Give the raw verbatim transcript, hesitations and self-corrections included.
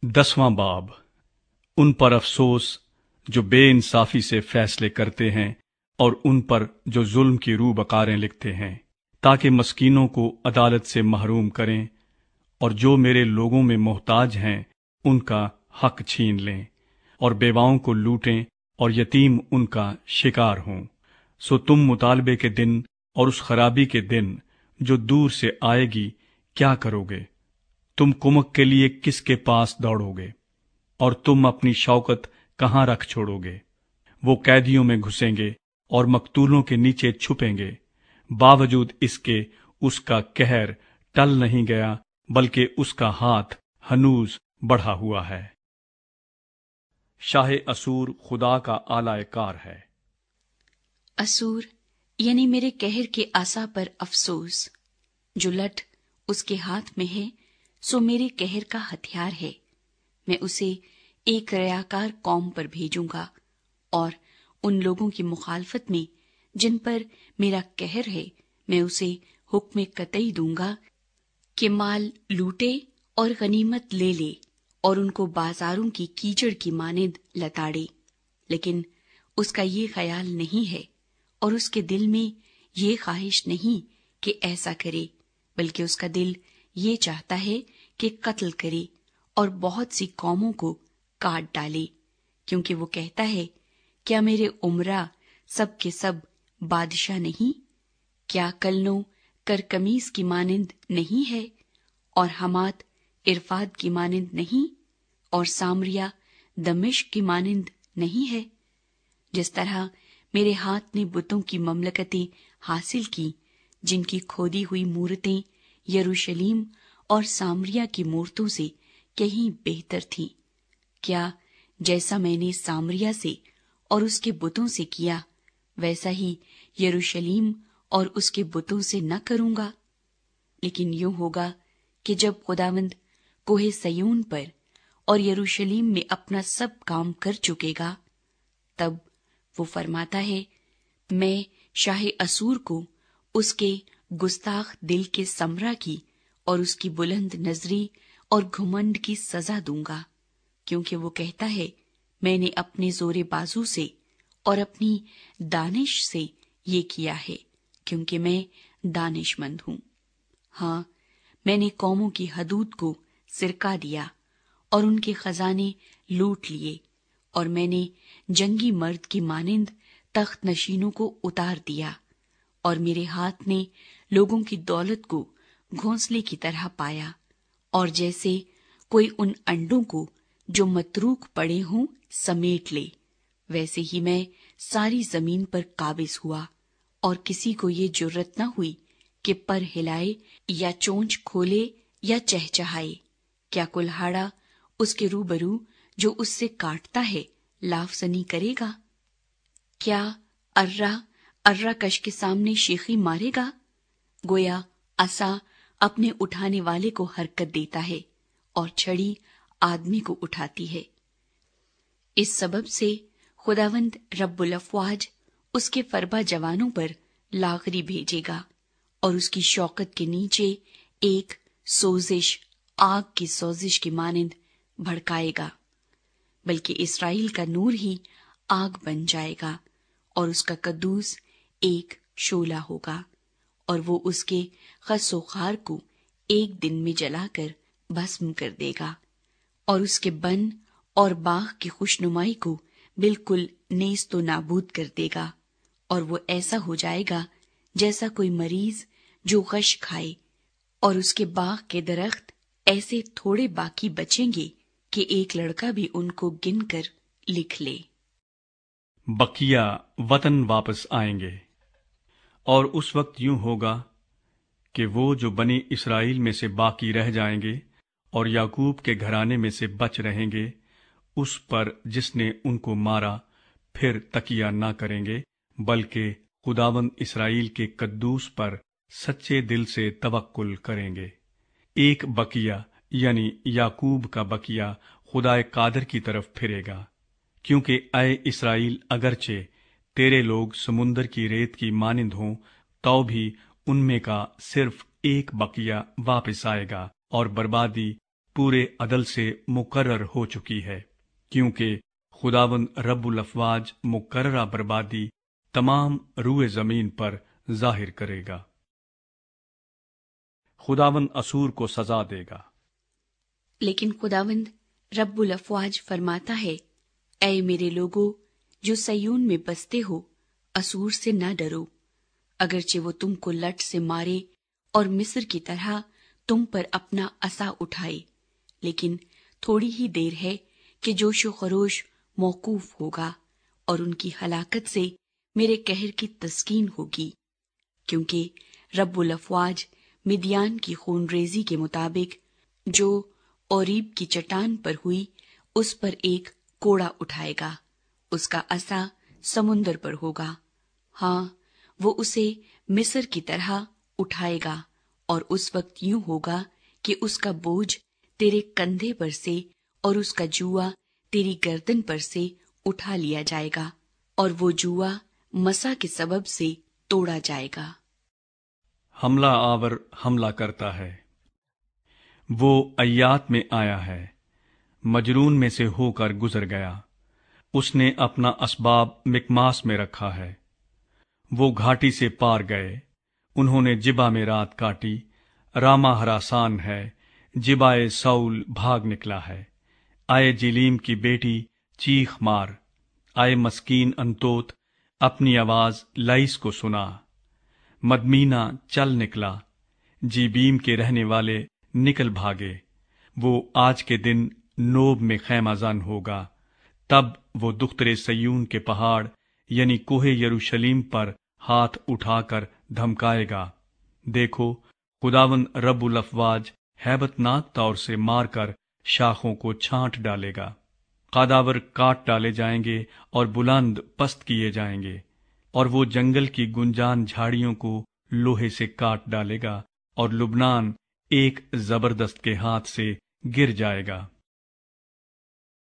دسواں باب، ان پر افسوس جو بے انصافی سے فیصلے کرتے ہیں اور ان پر جو ظلم کی رو بکاریں لکھتے ہیں، تاکہ مسکینوں کو عدالت سے محروم کریں اور جو میرے لوگوں میں محتاج ہیں ان کا حق چھین لیں اور بیواؤں کو لوٹیں اور یتیم ان کا شکار ہوں۔ سو تم مطالبے کے دن اور اس خرابی کے دن جو دور سے آئے گی کیا کرو گے؟ تم کمک کے لیے کس کے پاس دوڑو گے؟ اور تم اپنی شوکت کہاں رکھ چھوڑو گے؟ وہ قیدیوں میں گھسیں گے اور مقتولوں کے نیچے چھپیں گے، باوجود اس کے اس کا قہر ٹل نہیں گیا، بلکہ اس کا ہاتھ ہنوز بڑھا ہوا ہے۔ شاہ اسور خدا کا آلہ کار ہے۔ اسور یعنی میرے قہر کے عصا پر افسوس، جو لٹ اس کے ہاتھ میں ہے سو میرے قہر کا ہتھیار ہے۔ میں اسے ایک ریاکار قوم پر بھیجوں گا اور ان لوگوں کی مخالفت میں جن پر میرا قہر ہے میں اسے حکم قطعی دوں گا کہ مال لوٹے اور غنیمت لے لے اور ان کو بازاروں کی کیچڑ کی مانند لتاڑے، لیکن اس کا یہ خیال نہیں ہے اور اس کے دل میں یہ خواہش نہیں کہ ایسا کرے، بلکہ اس کا دل یہ چاہتا ہے کہ قتل کرے اور بہت سی قوموں کو کاٹ ڈالے، کیونکہ وہ کہتا ہے کیا میرے عمرا سب کے سب بادشاہ نہیں؟ کیا کلنو کرکمیز کی مانند نہیں ہے اور حمات ارفاد کی مانند نہیں اور سامریا دمشق کی مانند نہیں ہے؟ جس طرح میرے ہاتھ نے بتوں کی مملکتیں حاصل کی جن کی کھودی ہوئی مورتیں یروشلیم اور سامریا کی مورتوں سے کہیں بہتر تھیں، کیا جیسا میں نے سامریا سے اور اس کے بتوں سے کیا ویسا ہی یروشلیم اور اس کے بتوں سے نہ کروں گا؟ لیکن یوں ہوگا کہ جب خداوند کوہ سیون پر اور یروشلیم میں اپنا سب کام کر چکے گا، تب وہ فرماتا ہے میں شاہ اسور کو اس کے گستاخ دل کے سمرا کی اور اس کی بلند نظری اور گھمنڈ کی سزا دوں گا، کیونکہ وہ کہتا ہے میں نے اپنے زور بازو سے اور اپنی دانش سے یہ کیا ہے، کیونکہ میں دانش مند ہوں۔ ہاں، میں نے قوموں کی حدود کو سرکا دیا اور ان کے خزانے لوٹ لیے، اور میں نے جنگی مرد کی مانند تخت نشینوں کو اتار دیا، اور میرے ہاتھ نے لوگوں کی دولت کو گھونسلے کی طرح پایا، اور جیسے کوئی ان انڈوں کو جو متروک پڑے ہوں سمیٹ لے، ویسے ہی میں ساری زمین پر قابض ہوا، اور کسی کو یہ جرت نہ ہوئی کہ پر ہلائے یا چونچ کھولے یا چہچہائے۔ کیا کلہاڑا اس کے روبرو جو اس سے کاٹتا ہے لافزنی کرے گا؟ کیا ارہ ارہ کش کے سامنے شیخی مارے گا؟ گویا عصا اپنے اٹھانے والے کو حرکت دیتا ہے اور چھڑی آدمی کو اٹھاتی ہے۔ اس سبب سے خداوند رب الافواج اس کے فربا جوانوں پر لاغری بھیجے گا اور اس کی شوکت کے نیچے ایک سوزش آگ کی سوزش کی مانند بھڑکائے گا، بلکہ اسرائیل کا نور ہی آگ بن جائے گا اور اس کا قدوس ایک شعلہ ہوگا، اور وہ اس کے خس و خار کو ایک دن میں جلا کر بھسم کر دے گا، اور اس کے بن اور باغ کی خوشنمائی کو بالکل نیست و نابود کر دے گا، اور وہ ایسا ہو جائے گا جیسا کوئی مریض جو غش کھائے، اور اس کے باغ کے درخت ایسے تھوڑے باقی بچیں گے کہ ایک لڑکا بھی ان کو گن کر لکھ لے۔ بقیہ وطن واپس آئیں گے، اور اس وقت یوں ہوگا کہ وہ جو بنی اسرائیل میں سے باقی رہ جائیں گے اور یعقوب کے گھرانے میں سے بچ رہیں گے، اس پر جس نے ان کو مارا پھر تکیہ نہ کریں گے، بلکہ خداوند اسرائیل کے قدوس پر سچے دل سے توکل کریں گے۔ ایک بقیہ یعنی یعقوب کا بقیہ خدائے قادر کی طرف پھرے گا، کیونکہ اے اسرائیل اگرچہ تیرے لوگ سمندر کی ریت کی مانند ہوں تو بھی ان میں کا صرف ایک بقیہ واپس آئے گا، اور بربادی پورے عدل سے مقرر ہو چکی ہے، کیونکہ خداوند رب الافواج مقررہ بربادی تمام روئے زمین پر ظاہر کرے گا۔ خداوند اسور کو سزا دے گا۔ لیکن خداوند رب الافواج فرماتا ہے، اے میرے لوگو جو سیون میں بستے ہو، اسور سے نہ ڈرو، اگرچہ وہ تم کو لٹ سے مارے اور مصر کی طرح تم پر اپنا عصا اٹھائے، لیکن تھوڑی ہی دیر ہے کہ جوش و خروش موقوف ہوگا اور ان کی ہلاکت سے میرے قہر کی تسکین ہوگی، کیونکہ رب الافواج مدیان کی خون ریزی کے مطابق جو اوریب کی چٹان پر ہوئی اس پر ایک کوڑا اٹھائے گا، اس کا عصا سمندر پر ہوگا، ہاں وہ اسے مصر کی طرح اٹھائے گا، اور اس وقت یوں ہوگا کہ اس کا بوجھ تیرے کندھے پر سے اور اس کا جوا تیری گردن پر سے اٹھا لیا جائے گا، اور وہ جوا مسا کے سبب سے توڑا جائے گا۔ حملہ آور حملہ کرتا ہے، وہ ایات میں آیا ہے، مجرون میں سے ہو کر گزر گیا، اس نے اپنا اسباب مکماس میں رکھا ہے۔ وہ گھاٹی سے پار گئے، انہوں نے جبا میں رات کاٹی، راما ہراسان ہے، جبائے سول بھاگ نکلا ہے۔ آئے جلیم کی بیٹی چیخ مار، آئے مسکین انتوت اپنی آواز لائس کو سنا۔ مدمینہ چل نکلا، جیبیم کے رہنے والے نکل بھاگے۔ وہ آج کے دن نوب میں خیمہ زن ہوگا، تب وہ دختر سیون کے پہاڑ یعنی کوہ یروشلیم پر ہاتھ اٹھا کر دھمکائے گا۔ دیکھو، خداوند رب الافواج ہیبت ناک طور سے مار کر شاخوں کو چھانٹ ڈالے گا، قاداور کاٹ ڈالے جائیں گے اور بلند پست کیے جائیں گے، اور وہ جنگل کی گنجان جھاڑیوں کو لوہے سے کاٹ ڈالے گا، اور لبنان ایک زبردست کے ہاتھ سے گر جائے گا۔